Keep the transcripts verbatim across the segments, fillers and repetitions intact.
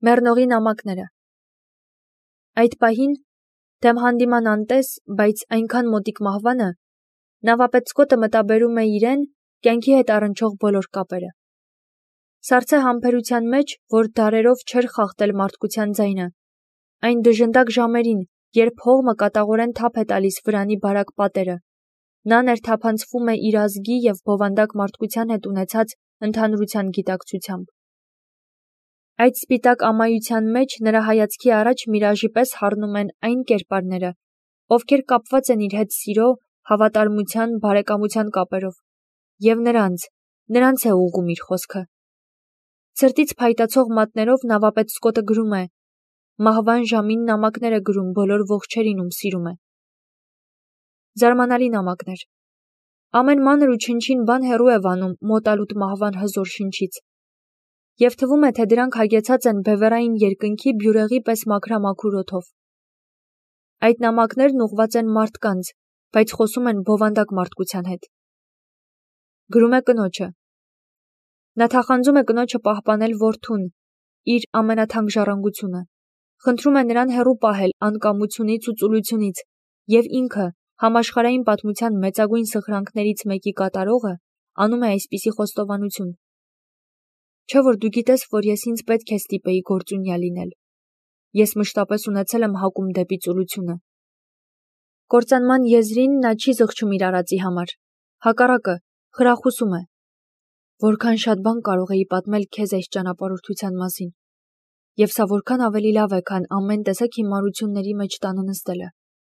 Մեռնողի նամակները։ Այդ պահին, դեմ հանդիման անտես, բայց այնքան մոտիկ մահվանը, նավապետ Սկոտը մտաբերում է իրեն կյանքի հետ առնչող բոլոր կապերը։ Սառցե համբերության մեջ, որ դարերով չէր խախտել մարդկության ձայնը, այն դժնդակ ժամերին, երբ հողմը կատաղորեն թափ է տալիս վրանի բարակ պատերը, նա ներթափանցվում է իր ազգի և բովանդակ մարդկության հետ ունեցած ընդհանրության գիտակցությամբ։ Այդ սպիտակ ամայության մեջ նրա հայացքի առաջ միրաժի պես հառնում են այն կերպարները, ովքեր կապված են իր հետ սիրո, հավատարմության, բարեկամության կապերով, և նրանց, նրանց է ուղղում իր խոսքը։ Ցրտից փայտացող մատներով նավապետ Սկոտը գրում է, մահվան ժամին նամակներ է գրում բոլոր ողջերին, ում սիրում է։ Զարմանալի նամակներ։ Ամեն մանր ու չնչին բան հեռու է վանում մոտալուտ մահվան հզոր շնչից, և թվում է, թե դրանք հագեցած են բևեռային երկնքի բյուրեղի պես մաքրամաքուր օդով։ Այդ նամակներն ուղղված են մարդկանց, բայց խոսում են բովանդակ մարդկության հետ։ Գրում է կնոջը։ Նա թախանձում է կնոջը պահպանել որդուն, իր ամենաթանկ ժառանգությունը, խնդրում է նրան հեռու պահել անկամությունից ու ծուլությունից, և ինքը, համաշխարհային պատմության մեծագույն սխրանքներից մեկի կատարողը, անում է այսպիսի խոստովանություն. Չէ՞ որ դու գիտես, որ ես ինձ պետք է ստիպեի գործունյա լինել։ Ես մշտապես ունեցել եմ հակում դեպի ծուլությունը։ Կործանման եզրին նա չի զղջում իր արածի համար, հակառակը, խրախուսում է։ Որքան շատ բան կարող էի պատմել քեզ այս ճանապարհորդության մասին, և սա որքան ավելի լավ է, քան ամեն տեսակ հիմարությունների մեջ տանը նստելը։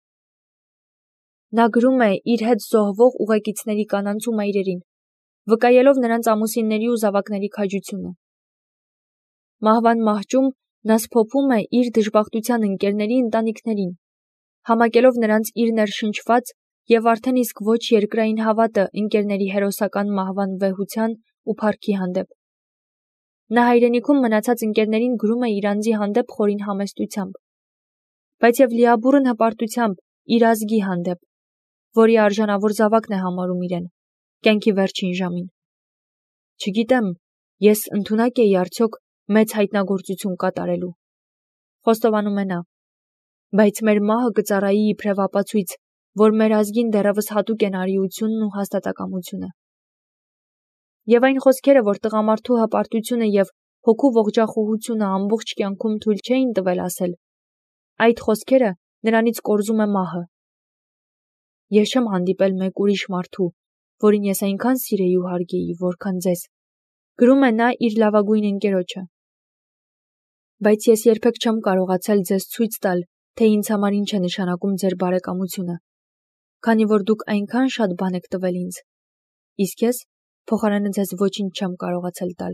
Նա գրում է իր հետ զոհվող ուղեկիցների կանանց ու մայրերին, վկայելով նրանց ամուսինների ու զավակների քաջությունը։ Մահվան մահճում նա սփոփում է իր դժբախտության ընկերների ընտանիքներին, համակելով նրանց իր ներշնչված և արդեն իսկ ոչ երկրային հավատը ընկերների հերոսական մահվան վեհության ու փառքի հանդեպ։ Նա հայրենիքում մնացած ընկերներին գրում է իր անձի հանդեպ խորին համեստությամբ, բայց և լիաբուռն հպարտությամբ իր ազգի հանդեպ, որի արժանավոր զավակն է համարում իրեն, կյանքի վերջին ժամին։ Չգիտեմ, ես ընդունակ էի արդյոք մեծ հայտնագործություն կատարելու, խոստովանում է նա, բայց մեր մահը կծառայի իբրև ապացույց, որ մեր ազգին դեռևս հատուկ են արիությունն ու հաստատակամությունը։ Եվ այն խոսքերը, որ տղամարդու հպարտությունը և հոգու ողջախոհությունը ամբողջ կյանքում թույլ չէին տվել ասել, այդ խոսքերը նրանից կորզում է մահը։ Ես չեմ հանդիպել մեկ ուրիշ մարդու, որին ես այնքան սիրեի ու հարգեի, որքան ձեզ, գրում է նա իր լավագույն ընկերոջը։ Բայց ես երբեք չեմ կարողացել ձեզ ցույց տալ, թե ինձ համար ինչ է նշանակում ձեր բարեկամությունը, քանի որ դուք այնքան շատ բան եք տվել ինձ, իսկ ես փոխարենը ձեզ ոչինչ չեմ կարողացել տալ։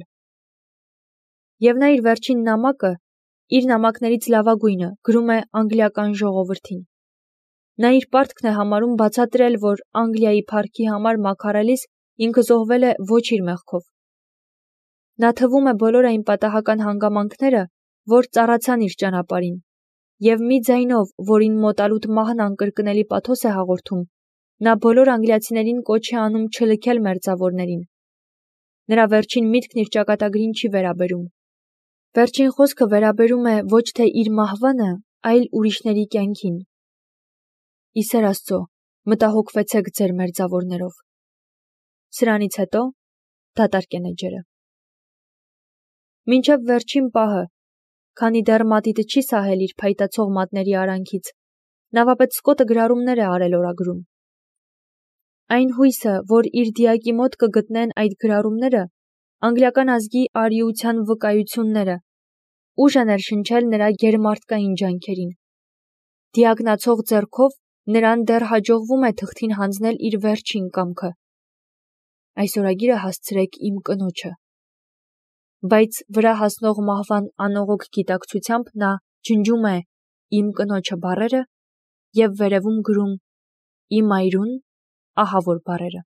Եվ նա իր վերջին նամակը, իր նամակներից լավագույնը, գրում է անգլիական ժողովրդին։ Նա իր պարտքն է համարում բացատրել, որ Անգլիայի փառքի համար մաքարելիս ինքը զոհվել է ոչ իր մեղքով։ Նա թվում է բոլոր այն պատահական հանգամանքները, որ ծառացան իր ճանապարհին, և մի ձայնով, որին մոտալուտ մահն անկրկնելի պաթոս է հաղորդում, նա բոլոր անգլիացիներին կոչ է անում չլքել մերձավորներին։ Նրա վերջին միտքն իր ճակատագրին չի վերաբերում։ Վերջին խոսքը վերաբերում է ոչ թե իր մահվանը, այլ ուրիշների կյանքին։ Ի սեր Աստծո, մտահոգվեցեք ձեր մերձավորներով։ Սրանից հետո դատարկ են էջերը։ Մինչև վերջին պահը, քանի դեռ մատիտը չի սահել իր փայտացող մատների արանքից, նավապետ Սկոտը գրառումներ է արել օրագրում։ Այն հույսը, որ իր դիակի մոտ կգտնեն այդ գրառումները, անգլիական ազգի արիության վկայությունները, ուժ է ներշնչել նրա գերմարդկային ջանքերին։ Դիակնացող ձեռքով նրան դեռ հաջողվում է թղթին հանձնել իր վերջին կամքը։ Այս օրագիրը հասցրեք իմ կնոջը։ Բայց վրա հասնող մահվան անողոք գիտակցությամբ նա ջնջում է իմ կնոջը բառերը և վերևում գրում իմ այրուն ահավոր բառերը։